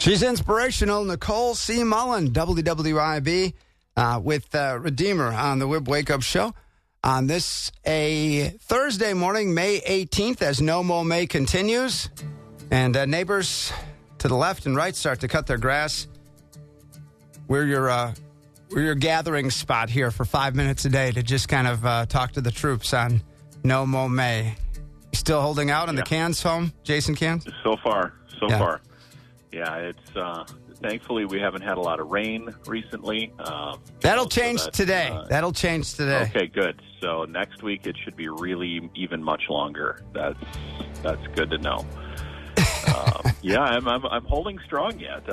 She's inspirational. Nicole C. Mullen, WWIB, with Redeemer on the Wib Wake Up Show. On this, a Thursday morning, May 18th, as No Mow May continues. And neighbors to the left and right start to cut their grass. We're your gathering spot here for 5 minutes a day to just kind of talk to the troops on No Mow May. Still holding out on the Cans home, Jason Cans? So far. Yeah, it's thankfully we haven't had a lot of rain recently. That'll change today. Okay, good. So next week it should be really even much longer. That's good to know. I'm holding strong yet.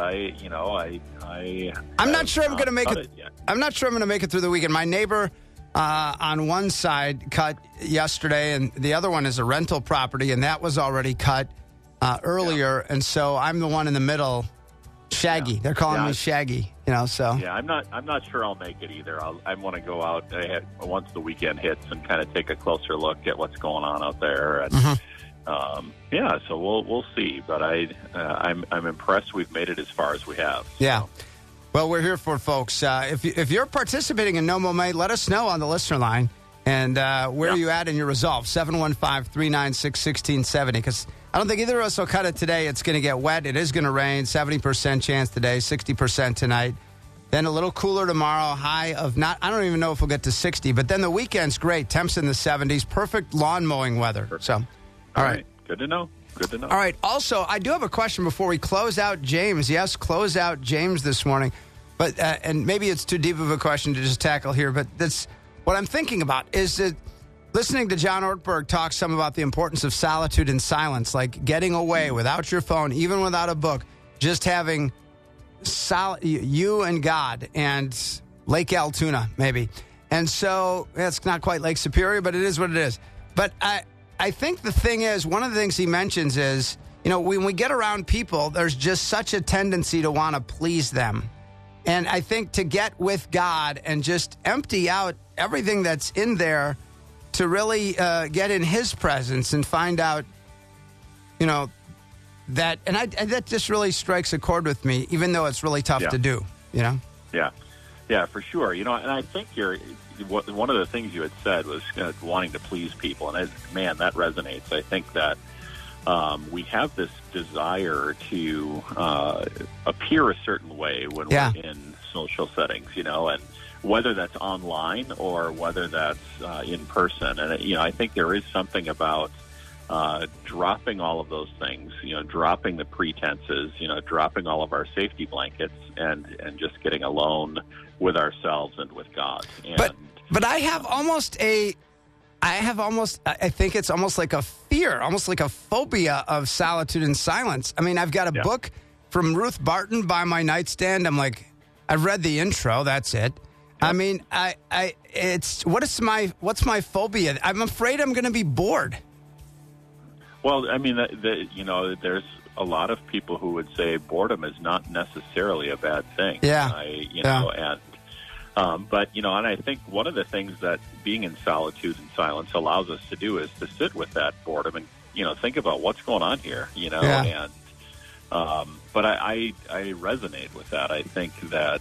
I'm not sure I'm going to make it. I'm not sure I'm going to make it through the weekend. My neighbor on one side cut yesterday, and the other one is a rental property, and that was already cut earlier. And so I'm the one in the middle, Shaggy. They're calling me Shaggy. So I'm not sure I'll make it either. I want to go out once the weekend hits and kind of take a closer look at what's going on out there. And, so we'll see. But I'm impressed we've made it as far as we have. Yeah. Well, we're here for folks. If you're participating in No Mow May, let us know on the listener line. And where are you at in your resolve? 715-396-1670. Because I don't think either of us will cut it today. It's going to get wet. It is going to rain. 70% chance today, 60% tonight. Then a little cooler tomorrow, high of I don't even know if we'll get to 60. But then the weekend's great. Temps in the 70s. Perfect lawn mowing weather. Perfect. So, all right. Good to know. All right. Also, I do have a question before we close out James. Yes, close out James this morning. But and maybe it's too deep of a question to just tackle here. But that's what I'm thinking about is that listening to John Ortberg talk some about the importance of solitude and silence, like getting away without your phone, even without a book, just having you and God and Lake Altoona, maybe. And so it's not quite Lake Superior, but it is what it is. But I think the thing is, one of the things he mentions is, when we get around people, there's just such a tendency to want to please them. And I think to get with God and just empty out everything that's in there to really get in His presence and find out, that, and that just really strikes a chord with me, even though it's really tough to do, Yeah, for sure. And I think one of the things you had said was wanting to please people, and that resonates. I think that we have this desire to appear a certain way when we're in social settings, and whether that's online or whether that's in person. And, I think there is something about dropping all of those things, dropping the pretenses, dropping all of our safety blankets and just getting alone with ourselves and with God. But I think it's almost like a fear, almost like a phobia of solitude and silence. I mean, I've got a book from Ruth Barton by my nightstand. I'm like, I've read the intro. That's it. I mean, what's my phobia? I'm afraid I'm going to be bored. Well, I mean, there's a lot of people who would say boredom is not necessarily a bad thing. But, and I think one of the things that being in solitude and silence allows us to do is to sit with that boredom and, think about what's going on here, and, but I resonate with that. I think that,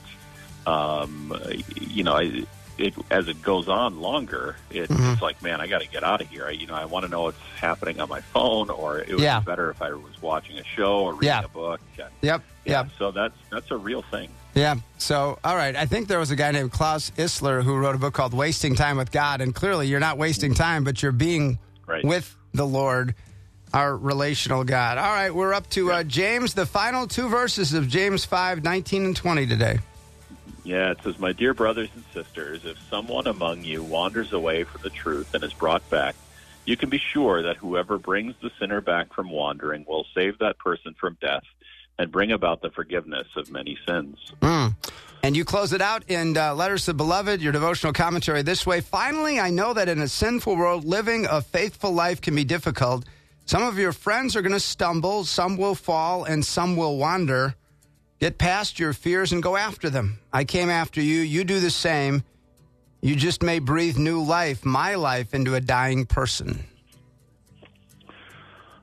as it goes on longer, it's like, man, I got to get out of here. I want to know what's happening on my phone, or it would be better if I was watching a show or reading a book. And, so that's a real thing. Yeah. So, all right. I think there was a guy named Klaus Isler who wrote a book called Wasting Time with God. And clearly you're not wasting time, but you're being with the Lord, our relational God. All right. We're up to James, the final two verses of James 5:19 and 20 today. Yeah, it says, "My dear brothers and sisters, if someone among you wanders away from the truth and is brought back, you can be sure that whoever brings the sinner back from wandering will save that person from death and bring about the forgiveness of many sins." And you close it out in Letters to the Beloved, your devotional commentary this way. "Finally, I know that in a sinful world, living a faithful life can be difficult. Some of your friends are going to stumble, some will fall, and some will wander. Get past your fears and go after them. I came after you. You do the same. You just may breathe new life, my life, into a dying person."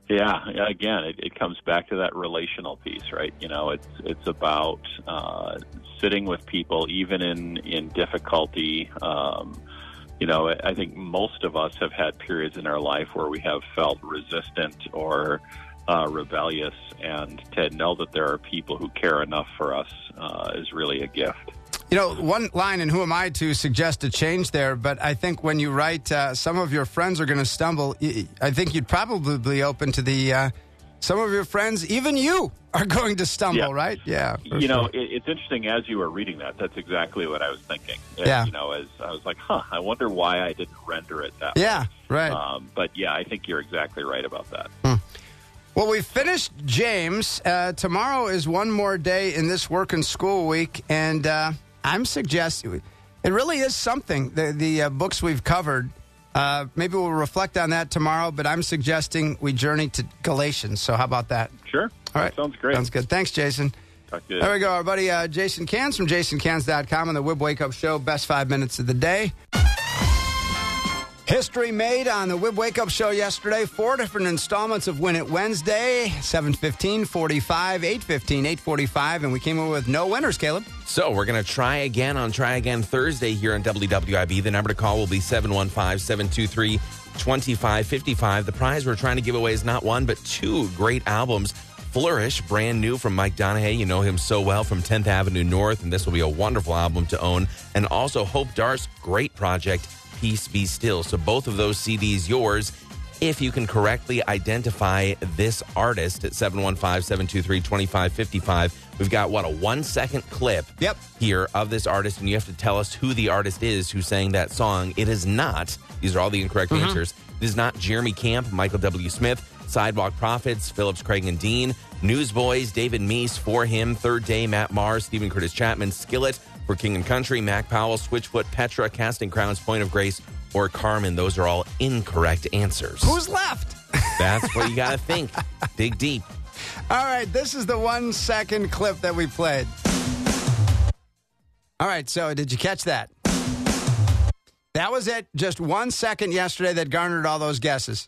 Yeah, again, it comes back to that relational piece, right? It's about sitting with people, even in difficulty. I think most of us have had periods in our life where we have felt resistant or rebellious, and to know that there are people who care enough for us is really a gift. One line, and who am I to suggest a change there, but I think when you write, some of your friends are going to stumble, I think you'd probably be open to the, some of your friends, even you, are going to stumble, right? Yeah. Sure. It's interesting as you were reading that. That's exactly what I was thinking. Yeah. As I was like, I wonder why I didn't render it that way. Yeah, right. But yeah, I think you're exactly right about that. Well, we finished James. Tomorrow is one more day in this work and school week, and I'm suggesting it really is something. The books we've covered, maybe we'll reflect on that tomorrow, but I'm suggesting we journey to Galatians. So how about that? Sure. All right. Sounds great. Sounds good. Thanks, Jason. Talk to you. There we go. Our buddy Jason Cans from jasoncans.com on the Wib Wake Up Show. Best 5 minutes of the day. History made on the Wib Wake Up Show yesterday. 4 different installments of Win It Wednesday. 7:15, 45, 8:15, 8:45. And we came in with no winners, Caleb. So we're going to try again on Try Again Thursday here on WWIB. The number to call will be 715-723-2555. The prize we're trying to give away is not one, but 2 great albums. Flourish, brand new from Mike Donahue. You know him so well from 10th Avenue North, and this will be a wonderful album to own. And also Hope Darst's great project, Peace Be Still. So both of those CDs yours if you can correctly identify this artist at 715-723-2555. We've got, a 1-second clip here of this artist, and you have to tell us who the artist is who sang that song. It is not, these are all the incorrect answers, it is not Jeremy Camp, Michael W. Smith, Sidewalk Prophets, Phillips, Craig and Dean, Newsboys, David Meese, For Him, Third Day, Matt Maher, Stephen Curtis Chapman, Skillet, For King and Country, Mac Powell, Switchfoot, Petra, Casting Crowns, Point of Grace, or Carmen. Those are all incorrect answers. Who's left? That's what you got to think. Dig deep. All right, this is the 1-second clip that we played. All right, so did you catch that? That was it. Just 1 second yesterday that garnered all those guesses.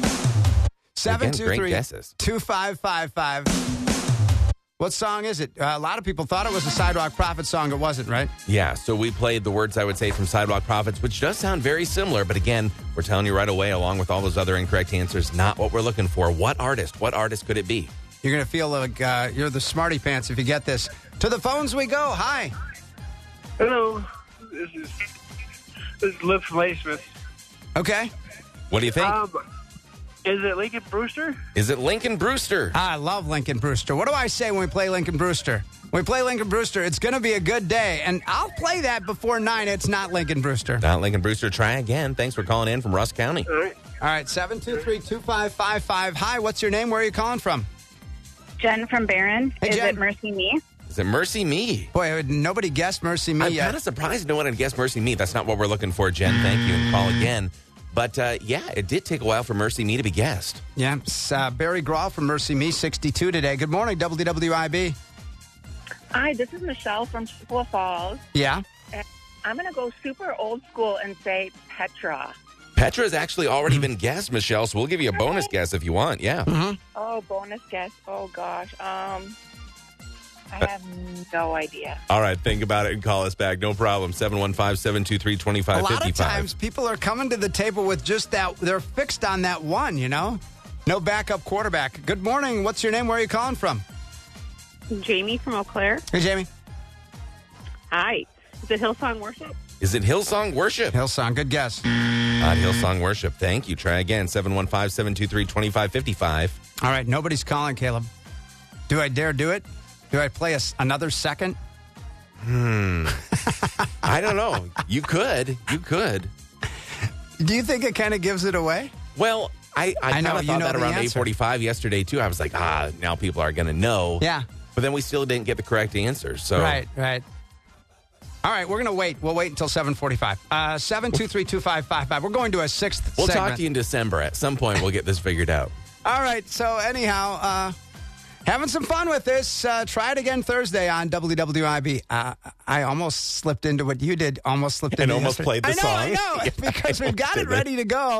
723-2555. What song is it? A lot of people thought it was a Sidewalk Prophets song. It wasn't, right? Yeah, so we played the words, I would say, from Sidewalk Prophets, which does sound very similar. But again, we're telling you right away, along with all those other incorrect answers, not what we're looking for. What artist? What artist could it be? You're going to feel like you're the smarty pants if you get this. To the phones we go. Hi. Hello. This is Liv from Ladysmith. Okay. What do you think? Is it Lincoln Brewster? Is it Lincoln Brewster? I love Lincoln Brewster. What do I say when we play Lincoln Brewster? When we play Lincoln Brewster, it's going to be a good day. And I'll play that before 9. It's not Lincoln Brewster. Not Lincoln Brewster. Try again. Thanks for calling in from Rusk County. All right, 723-2555. Hi, what's your name? Where are you calling from? Jen from Barron. Hey, Is Jen. it Mercy Me? Is it Mercy Me? Boy, nobody guessed Mercy Me I'm yet. kind of surprised no one had guessed Mercy Me. That's not what we're looking for, Jen. Thank you, and call again. But, it did take a while for Mercy Me to be guessed. Yeah, it's, Barry Grawl from Mercy Me, 62 today. Good morning, WWIB. Hi, this is Michelle from Chippewa Falls. Yeah? I'm going to go super old school and say Petra. Petra's actually already been guessed, Michelle, so we'll give you a bonus guess if you want. Yeah. Mm-hmm. Oh, bonus guess. Oh, gosh. I have no idea. All right, think about it and call us back. No problem. 715-723-2555. A lot of times people are coming to the table with just that. They're fixed on that one, you know? No backup quarterback. Good morning. What's your name? Where are you calling from? Jamie from Eau Claire. Hey, Jamie. Hi. Is it Hillsong Worship? Is it Hillsong Worship? Hillsong. Good guess. Not Hillsong Worship. Thank you. Try again. 715-723-2555. All right, nobody's calling, Caleb. Do I dare do it? Do I play another second? I don't know. You could. Do you think it kind of gives it away? Well, I kind of thought that around answer. 8:45 yesterday, too. I was like, now people are going to know. Yeah. But then we still didn't get the correct answer. So. Right. All right, we're going to wait. We'll wait until 7:45. 723-2555. We're going to a sixth We'll segment. talk to you in December. At some point, we'll get this figured out. All right, so anyhow, having some fun with this. Try it again Thursday on WWIB. I almost slipped into what you did. Almost slipped into almost played the song. I know, because we've got it ready to go.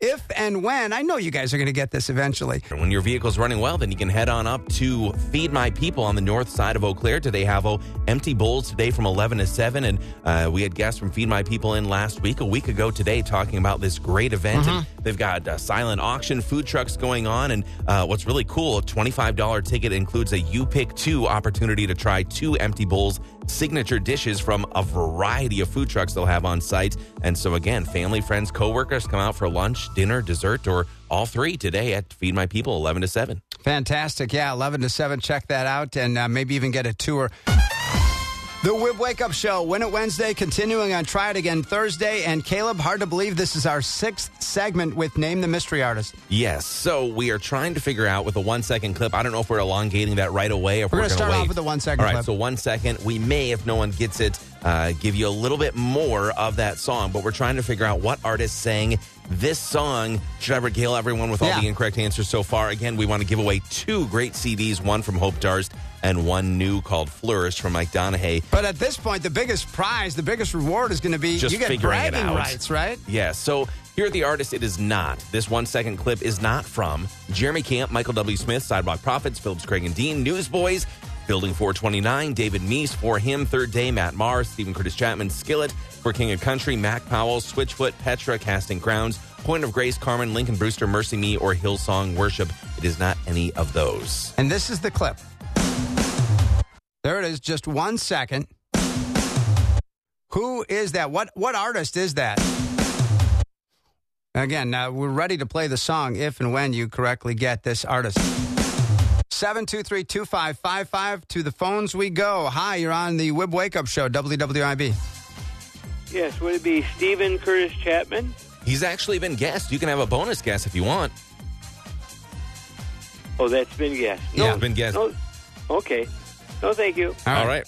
if and when. I know you guys are going to get this eventually. When your vehicle's running well, then you can head on up to Feed My People on the north side of Eau Claire. Today have empty bowls today from 11 to 7. And we had guests from Feed My People in last week, a week ago today, talking about this great event. And they've got a silent auction, food trucks going on. And what's really cool, a $25 ticket includes a You Pick Two opportunity to try 2 Empty Bowls signature dishes from a variety of food trucks they'll have on site. And so again, family, friends, coworkers come out for lunch, dinner, dessert, or all 3 today at Feed My People, 11 to 7. Fantastic. Yeah, 11 to 7. Check that out and maybe even get a tour. The Wib Wake Up Show, Win It Wednesday, continuing on Try It Again Thursday. And Caleb, hard to believe this is our 6th segment with Name the Mystery Artist. Yes, so we are trying to figure out with a 1-second clip. I don't know if we're elongating that right away. If we're going to start wait. off with a 1-second clip. All right, so 1 second. We may, if no one gets it, give you a little bit more of that song. But we're trying to figure out what artist sang this song. Should I regale everyone with all the incorrect answers so far? Again, we want to give away 2 great CDs, one from Hope Darst and one new called Flourish from Mike Donahue. But at this point, the biggest prize, the biggest reward is going to be just you get bragging rights, right? Yeah, so here at the artist, it is not. This 1-second clip is not from Jeremy Camp, Michael W. Smith, Sidewalk Prophets, Phillips, Craig and Dean, Newsboys, Building 429, David Meese, For Him, Third Day, Matt Maher, Stephen Curtis Chapman, Skillet, For King of Country, Mac Powell, Switchfoot, Petra, Casting Crowns, Point of Grace, Carmen, Lincoln Brewster, Mercy Me, or Hillsong Worship. It is not any of those. And this is the clip. There it is, just 1 second. Who is that? What artist is that? Again, we're ready to play the song if and when you correctly get this artist. 723-2555. To the phones we go. Hi, you're on the Wib Wake Up Show, WWIB. Yes, would it be Stephen Curtis Chapman? He's actually been guessed. You can have a bonus guess if you want. Oh, that's been guessed. Yeah, been guessed. No, okay. No, thank you. All right.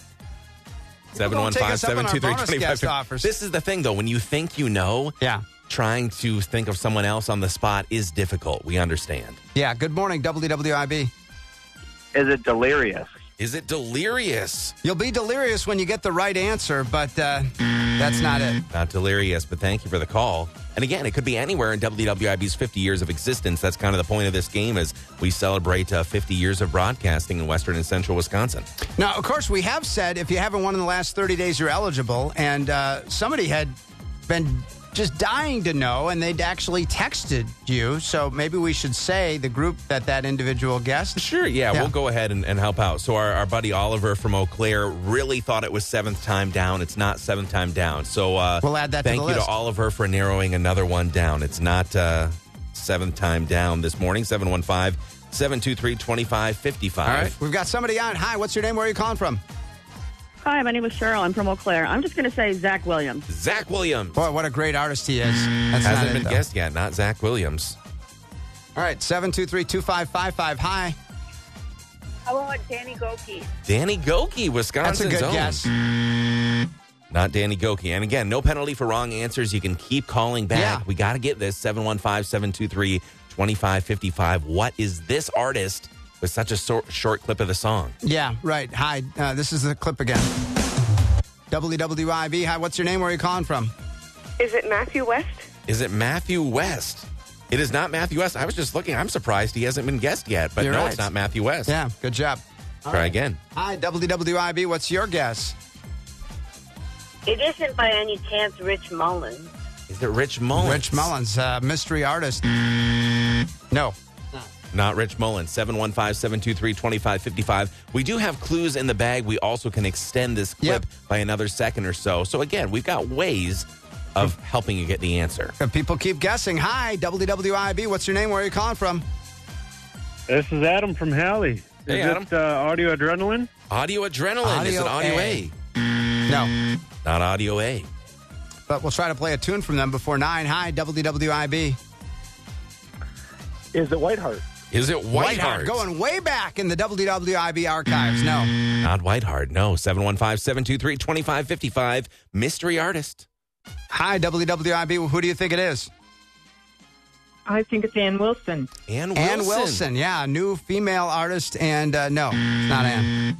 715-723-2555. This is the thing, though. When you think you know, trying to think of someone else on the spot is difficult. We understand. Yeah, good morning, WWIB. Is it Delirious? Is it Delirious? You'll be delirious when you get the right answer, but that's not it. Not Delirious, but thank you for the call. And again, it could be anywhere in WWIB's 50 years of existence. That's kind of the point of this game as we celebrate 50 years of broadcasting in western and central Wisconsin. Now, of course, we have said if you haven't won in the last 30 days, you're eligible. And somebody had been just dying to know, and they'd actually texted you. So maybe we should say the group that individual guessed. Sure, yeah, we'll go ahead and help out. So our buddy Oliver from Eau Claire really thought it was 7th time down. It's not 7th time down. So we'll add that to the list. Thank you to Oliver for narrowing another one down. It's not 7th time down this morning. 715-723-2555. All right, we've got somebody on. Hi, what's your name? Where are you calling from? Hi, my name is Cheryl. I'm from Eau Claire. I'm just going to say Zach Williams. Zach Williams. Boy, what a great artist he is. That's hasn't been guessed yet. Not Zach Williams. All right, 723-2555. Hi. How about Danny Goki? Danny Goki, Wisconsin's That's a good own. guess. Not Danny Goki. And again, no penalty for wrong answers. You can keep calling back. Yeah. We got to get this. 715-723-2555. What is this artist with such a short clip of the song? Yeah, right. Hi, this is the clip again. WWIB. Hi, what's your name? Where are you calling from? Is it Matthew West? Is it Matthew West? It is not Matthew West. I was just looking. I'm surprised he hasn't been guessed yet. But You're no, right. It's not Matthew West. Yeah, good job. Try again. Hi, WWIB. What's your guess? It isn't by any chance Rich Mullins. Is it Rich Mullins? Rich Mullins, mystery artist. No. Not Rich Mullins. 715-723-2555. We do have clues in the bag. We also can extend this clip by another second or so. So again, we've got ways of helping you get the answer. If people keep guessing. Hi, WWIB. What's your name? Where are you calling from? This is Adam from Halley. Hey, is Adam. it Audio Adrenaline? Audio Adrenaline. Is it Audio A? No. Not Audio A. But we'll try to play a tune from them before 9. Hi, WWIB. Is it Whiteheart? Is it Whiteheart? Going way back in the WWIB archives. No. Not Whiteheart. No. 715-723-2555. Mystery artist. Hi, WWIB. Who do you think it is? I think it's Ann Wilson. Ann Wilson. Ann Wilson. Yeah, new female artist. And no, it's not Ann.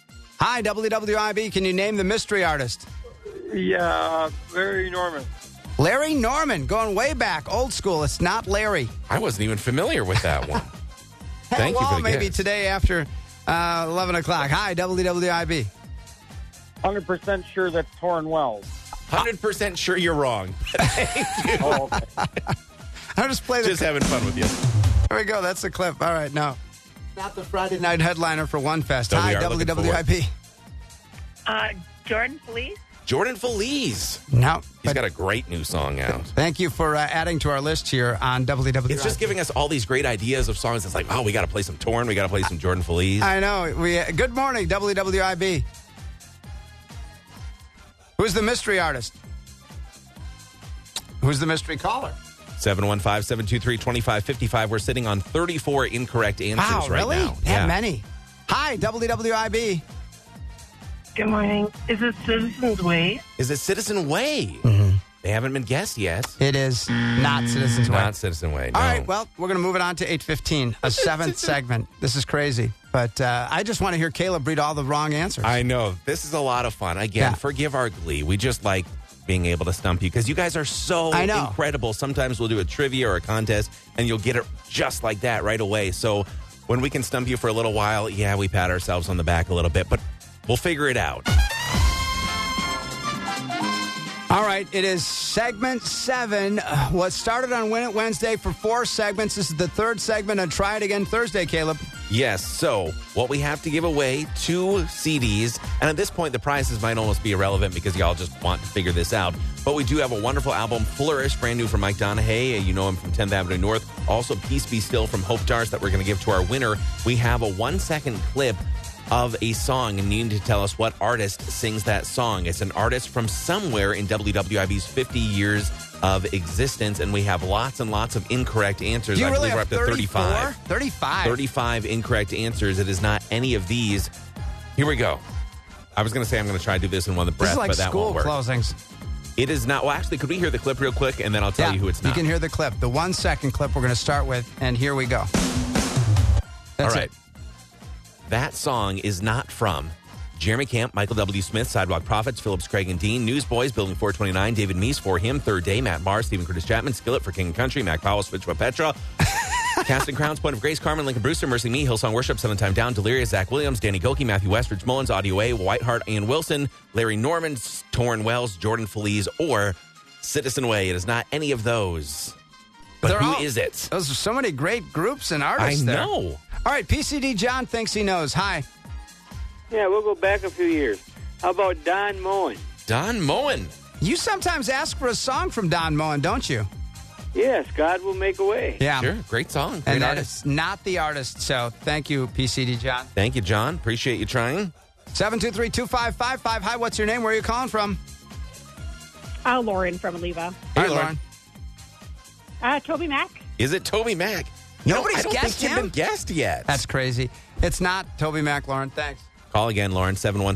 Hi, WWIB. Can you name the mystery artist? Yeah, Barry Norman. Larry Norman, going way back, old school. It's not Larry. I wasn't even familiar with that one. Thank you for the maybe guess. today after 11 o'clock. Hi, WWIB. 100% sure that's Torrin Wells. 100% sure you're wrong. Thank you. Oh, okay. I'll just play the Just having fun with you. There we go. That's the clip. All right, no. Not the Friday night headliner for One Fest. So we Hi, are looking WWIB. Jordan Felice. Jordan Felice. No. He's got a great new song out. Thank you for adding to our list here on WWIB. It's just giving us all these great ideas of songs. It's like, oh, we got to play some Torn. We got to play some Jordan Felice. I know. Good morning, WWIB. Who's the mystery artist? Who's the mystery caller? 715-723-2555. We're sitting on 34 incorrect answers right really? now. That many? Hi, WWIB. Good morning. Is it Citizens Way? Is it Citizen Way? Mm-hmm. They haven't been guessed yet. It is not Citizens Way. Not Citizen Way, no. All right, well, we're going to move it on to 8:15, a seventh segment. This is crazy, but I just want to hear Caleb read all the wrong answers. I know. This is a lot of fun. Again, forgive our glee. We just like being able to stump you because you guys are so incredible. Sometimes we'll do a trivia or a contest, and you'll get it just like that right away. So when we can stump you for a little while, we pat ourselves on the back a little bit, but we'll figure it out. All right, it is segment 7. What started on Win It Wednesday for 4 segments. This is the 3rd segment on Try It Again Thursday, Caleb. Yes, so what we have to give away 2 CDs, and at this point the prizes might almost be irrelevant because y'all just want to figure this out, but we do have a wonderful album, Flourish, brand new from Mike Donahue. You know him from 10th Avenue North. Also, Peace Be Still from Hope Dars that we're going to give to our winner. We have a 1-second clip of a song, and you need to tell us what artist sings that song. It's an artist from somewhere in WWIB's 50 years of existence, and we have lots and lots of incorrect answers. Do you really we're have up to 35. 35 incorrect answers. It is not any of these. Here we go. I was going to say I'm going to try to do this in one breath, like but that won't work. Closings. It is not. Well, actually, could we hear the clip real quick, and then I'll tell you who it's not. You can hear the clip. The 1-second clip we're going to start with, and here we go. That's all right. it. That song is not from Jeremy Camp, Michael W. Smith, Sidewalk Prophets, Phillips, Craig and Dean, Newsboys, Building 429, David Meese, For Him, Third Day, Matt Barr, Stephen Curtis Chapman, Skillet for King and Country, Mac Powell, Switch with Petra, Casting Crowns, Point of Grace, Carmen, Lincoln Brewster, Mercy Me, Hillsong Worship, 7 Time Down, Delirious, Zach Williams, Danny Goki, Matthew Westridge, Mullins, Audio A, Whiteheart, Ian Wilson, Larry Norman, Torrin Wells, Jordan Felice, or Citizen Way. It is not any of those. But who is it? Those are so many great groups and artists I there. know. All right, PCD John thinks he knows. Hi. Yeah, we'll go back a few years. How about Don Moen? Don Moen. You sometimes ask for a song from Don Moen, don't you? Yes, God Will Make a Way. Yeah. Sure, great song. Great And that artist. is not the artist, so thank you, PCD John. Thank you, John. Appreciate you trying. 723-2555. Hi, what's your name? Where are you calling from? Lauren from Oliva. Hi, Lauren. Toby Mac. Is it Toby Mac? Nobody's I don't guessed think him? you've been guessed yet. That's crazy. It's not Toby Mac, Lauren. Thanks. Call again, Lauren,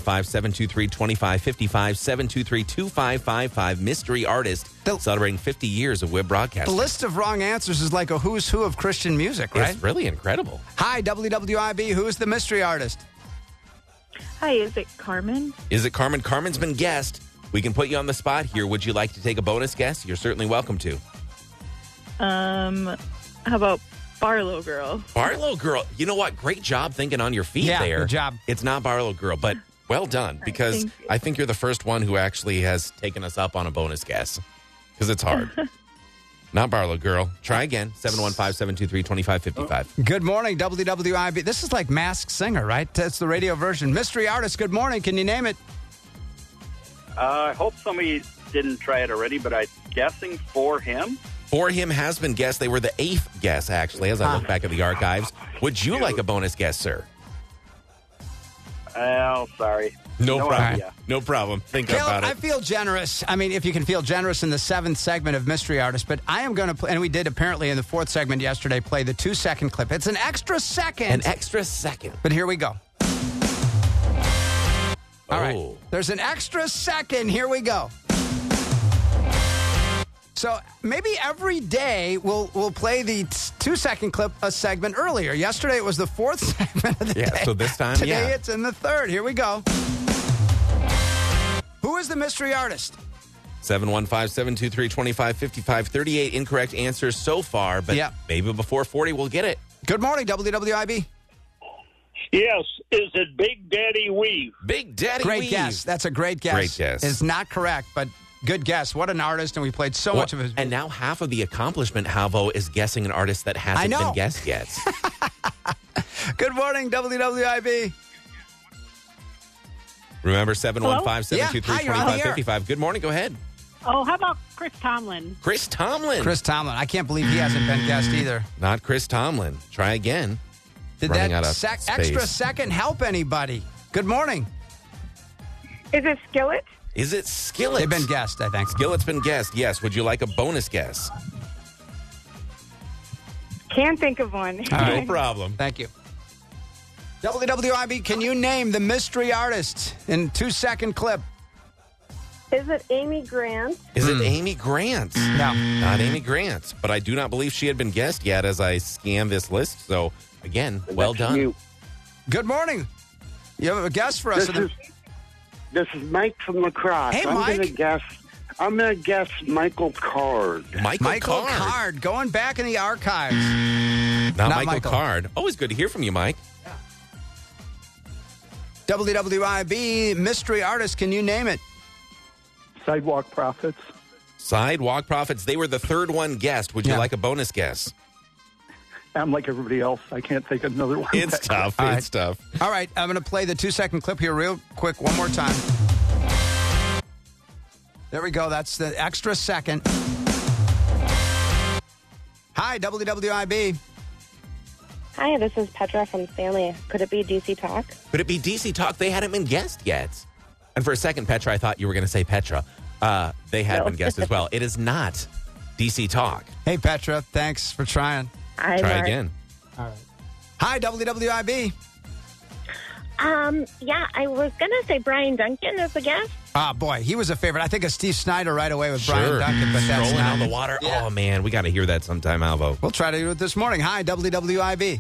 715-723-2555, 723-2555, mystery artist, celebrating 50 years of web broadcasting. The list of wrong answers is like a who's who of Christian music, right? It's really incredible. Hi, WWIB. Who is the mystery artist? Hi, is it Carmen? Is it Carmen? Carmen's been guessed. We can put you on the spot here. Would you like to take a bonus guess? You're certainly welcome to. How about Barlow Girl? Barlow Girl. You know what? Great job thinking on your feet there. Good job. It's not Barlow Girl, but well done, because I think you're the first one who actually has taken us up on a bonus guess, because it's hard. Not Barlow Girl. Try again, 715-723-2555. Good morning, WWIB. This is like Masked Singer, right? That's the radio version. Mystery artist, good morning. Can you name it? I hope somebody didn't try it already, but I'm guessing For Him. For Him has been guessed. They were the 8th guess, actually, as I look back at the archives. Would you like a bonus guess, sir? Oh, sorry. No problem. idea. No problem. Think Caleb, about it. I feel generous. I mean, if you can feel generous in the 7th segment of Mystery Artist, but I am going to play, and we did apparently in the 4th segment yesterday, play the 2-second clip. It's an extra second. An extra second. But here we go. All right. Oh. There's an extra second. Here we go. So maybe every day we'll play the 2-second clip a segment earlier. Yesterday it was the 4th segment of the day. So this time, Today it's in the 3rd. Here we go. Who is the mystery artist? 715-723-2555. 38 incorrect answers so far, but maybe before 40 we'll get it. Good morning, WWIB. Yes. Is it Big Daddy Weave? Big Daddy Great Weave. guess. That's a great guess. Great guess. It's not correct, but good guess. What an artist, and we played so much of his. And now half of the accomplishment, Halvo, is guessing an artist that hasn't been guessed yet. Good morning, WWIB. Remember, 715-723-2555. Good morning. Go ahead. Oh, how about Chris Tomlin? Chris Tomlin. Chris Tomlin. I can't believe he hasn't been guessed either. Not Chris Tomlin. Try again. Did Running that out of space. extra second help anybody? Good morning. Is it Skillet? Is it Skillet? They've been guessed, I think. Skillet's been guessed, yes. Would you like a bonus guess? Can't think of one. All right. No problem. Thank you. WWIB, can you name the mystery artist in 2-second clip? Is it Amy Grant? Is it Amy Grant? No. Not Amy Grant. But I do not believe she had been guessed yet as I scan this list. So, again, well done. Good morning. You have a guess for us? This is Mike from Lacrosse. Hey, I'm Mike. I'm going to guess Michael Card. Michael Card. Going back in the archives. Not Michael Card. Always good to hear from you, Mike. WWIB, mystery artist, can you name it? Sidewalk Prophets. Sidewalk Prophets. They were the third one guessed. Would you like a bonus guess? I'm like everybody else. I can't take another one. It's tough. All It's tough. All right, I'm going to play the 2-second clip here real quick one more time. There we go. That's the extra second. Hi, WWIB. Hi, this is Petra from Stanley. Could it be DC Talk? Could it be DC Talk? They hadn't been guessed yet. And for a second, Petra, I thought you were going to say Petra. They had been guessed as well. It is not DC Talk. Hey, Petra. Thanks for trying. Try again. All right. Hi, WWIB. Yeah, I was going to say Brian Duncan as a guest. Ah, boy, he was a favorite. I think of Steve Snyder right away with Brian Duncan, but that's Strolling not on the water. Yeah. Oh, man, we got to hear that sometime, Alvo. We'll try to do it this morning. Hi, WWIB.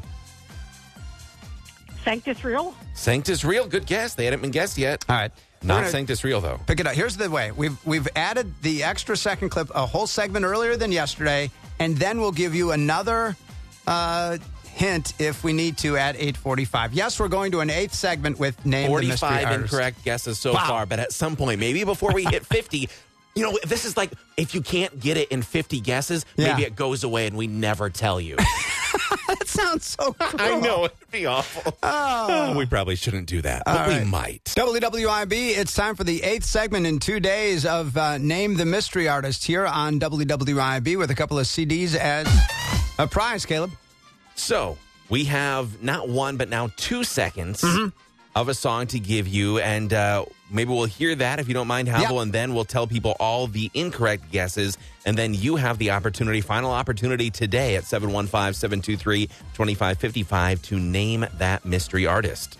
Sanctus Real? Sanctus Real, good guess. They hadn't been guessed yet. All right. Not Sanctus Real, though. Pick it up. Here's the way. We've added the extra second clip, a whole segment earlier than yesterday, and then we'll give you another hint if we need to at 8:45. Yes, we're going to an 8th segment with Name the Mystery 45 Artist. incorrect guesses so far, but at some point, maybe before we hit 50, you know, this is like if you can't get it in 50 guesses, maybe it goes away and we never tell you. That sounds so cruel. I know, it'd be awful. Oh. We probably shouldn't do that, but we might. WWIB, it's time for the 8th segment in 2 days of Name the Mystery Artist here on WWIB with a couple of CDs as a prize, Caleb. So, we have not 1, but now 2 seconds of a song to give you, and maybe we'll hear that if you don't mind, Halvo, and then we'll tell people all the incorrect guesses, and then you have the opportunity, final opportunity today at 715-723-2555 to name that mystery artist.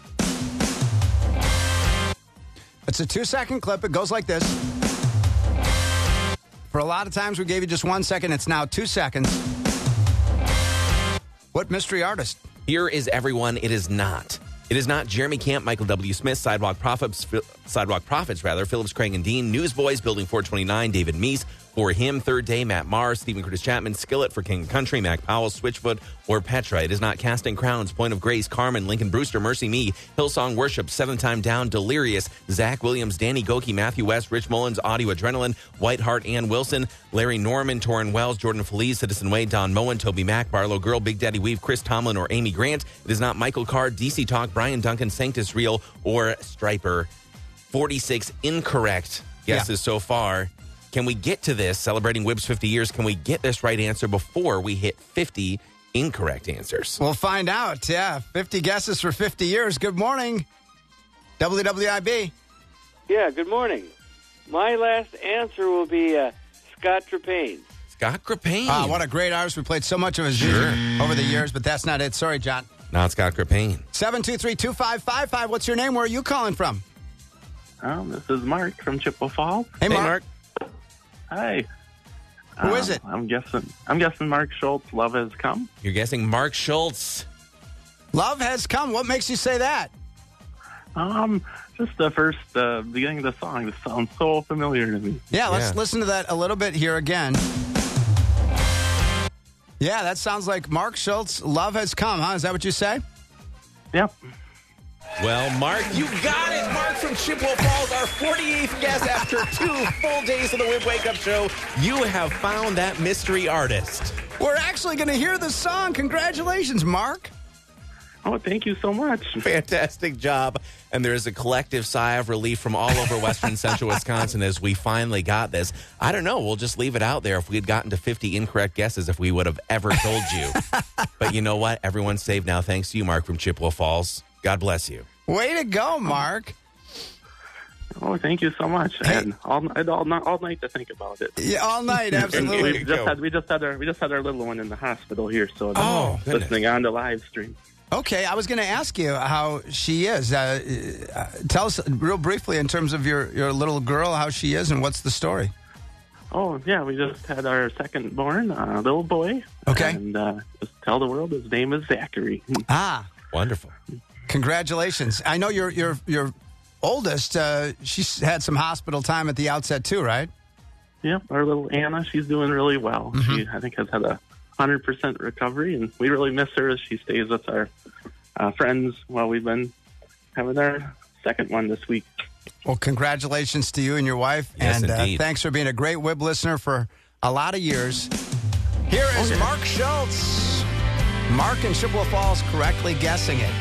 It's a 2-second clip. It goes like this. For a lot of times we gave you just 1 second. It's now 2 seconds. What mystery artist? Here is everyone. It is not. It is not Jeremy Camp, Michael W. Smith, Sidewalk Prophets, Phillips, Craig and Dean, Newsboys, Building 429, David Meese, For Him, Third Day, Matt Maher, Stephen Curtis Chapman, Skillet for King and Country, Mac Powell, Switchfoot, or Petra. It is not Casting Crowns, Point of Grace, Carmen, Lincoln Brewster, Mercy Me, Hillsong Worship, Seventh Time Down, Delirious, Zach Williams, Danny Goki, Matthew West, Rich Mullins, Audio Adrenaline, Whiteheart, Ann Wilson, Larry Norman, Torrin Wells, Jordan Feliz, Citizen Wade, Don Moen, Toby Mack, Barlow Girl, Big Daddy Weave, Chris Tomlin, or Amy Grant. It is not Michael Card, DC Talk, Brian Duncan, Sanctus Real, or Striper. 46 incorrect guesses so far. Can we get to this, celebrating Wibb's 50 years? Can we get this right answer before we hit 50 incorrect answers? We'll find out. 50 guesses for 50 years. Good morning, WWIB. Yeah, good morning. My last answer will be Scott Trepane. Scott Trepane. What a great artist. We played so much of his music over the years, but that's not it. Sorry, John. Not Scott Trepane. 723-2555. What's your name? Where are you calling from? This is Mark from Chippewa Falls. Hey, Mark. Hi. Who is it? I'm guessing Mark Schultz. Love Has Come. You're guessing Mark Schultz. Love Has Come. What makes you say that? Just the first beginning of the song. This sounds so familiar to me. Yeah, let's listen to that a little bit here again. Yeah, that sounds like Mark Schultz. Love Has Come, huh? Is that what you say? Yep. Well, Mark, you got it. Mark from Chippewa Falls, our 48th guest after 2 full days of the Wib Wake Up Show. You have found that mystery artist. We're actually going to hear the song. Congratulations, Mark. Oh, thank you so much. Fantastic job. And there is a collective sigh of relief from all over western central Wisconsin as we finally got this. I don't know. We'll just leave it out there. If we had gotten to 50 incorrect guesses, if we would have ever told you. But you know what? Everyone's saved now. Thanks to you, Mark from Chippewa Falls. God bless you. Way to go, Mark. Oh, thank you so much. I had all night to think about it. Yeah, all night, absolutely. we just had our little one in the hospital here, so goodness. Listening on the live stream. Okay, I was going to ask you how she is. Tell us real briefly in terms of your little girl, how she is, and what's the story? Oh, yeah, we just had our second born, little boy. Okay. And just tell the world his name is Zachary. Ah. Wonderful. Congratulations. I know your oldest, she's had some hospital time at the outset too, right? Yep, our little Anna, she's doing really well. Mm-hmm. She, I think, has had a 100% recovery, and we really miss her as she stays with our friends while we've been having our second one this week. Well, congratulations to you and your wife. Yes, and indeed. Thanks for being a great Wib listener for a lot of years. Here is Mark Schultz. Mark in Chippewa Falls correctly guessing it.